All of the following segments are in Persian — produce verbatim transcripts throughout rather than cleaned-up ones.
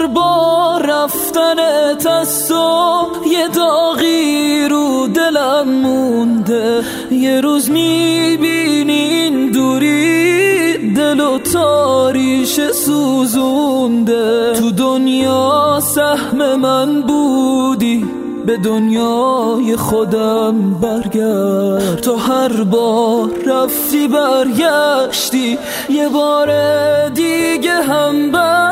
هر بار رفتنت از تو یه داغی رو دلم مونده. یه روز میبینی این دوری دل و تاریش سوزونده. تو دنیا سهم من بودی، به دنیای خودم برگرد. تو هر بار رفتی برگشتی، یه بار دیگه هم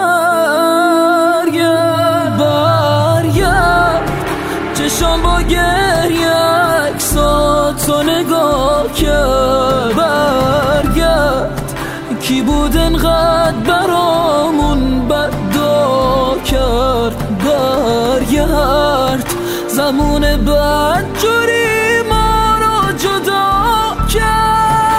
برگرد. برگرد چشام با گریه عکساتو نگاه کرد. برگرد کی بود انقدر برامون بدا کرد. برگرد زمان بعد جوری ما رو جدا کرد.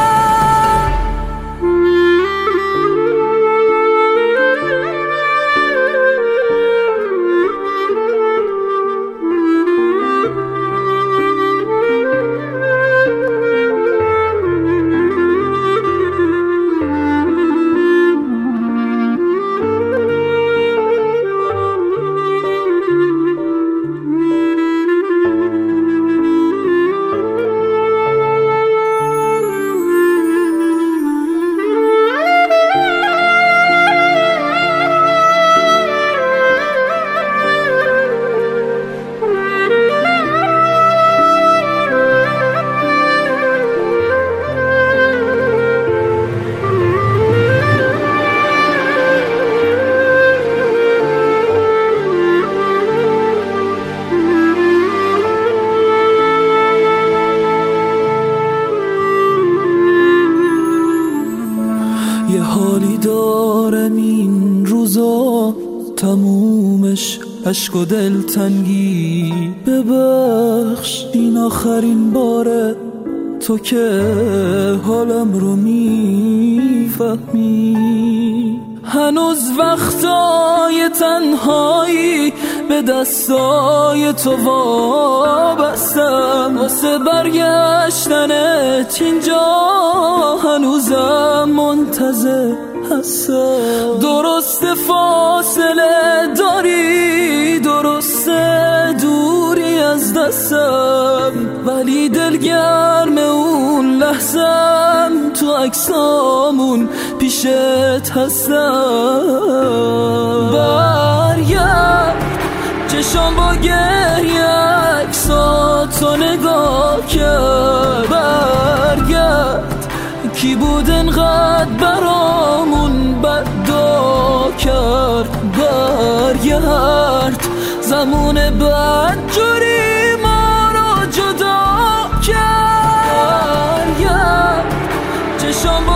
یه حالی دارم این روزا تمومش عشق و دلتنگی. ببخش این آخرین باره، تو که حالم رو میفهمی. هنوز وقتای تنهایی به دستای تو وابستم. واسه برگشتنت اینجا هنوزم منتظر هستم. درست فاصله داری، درست دوری از دستم، ولی دلگرم اون لحظم تو عکسامون پیشت هستم. برگرد چشام با گریه عکساتو نگاه کرد. برگرد کی بود انقدر برامون بدا کرد. برگرد زمان بعد جوری ما رو جدا کرد. برگرد چشام با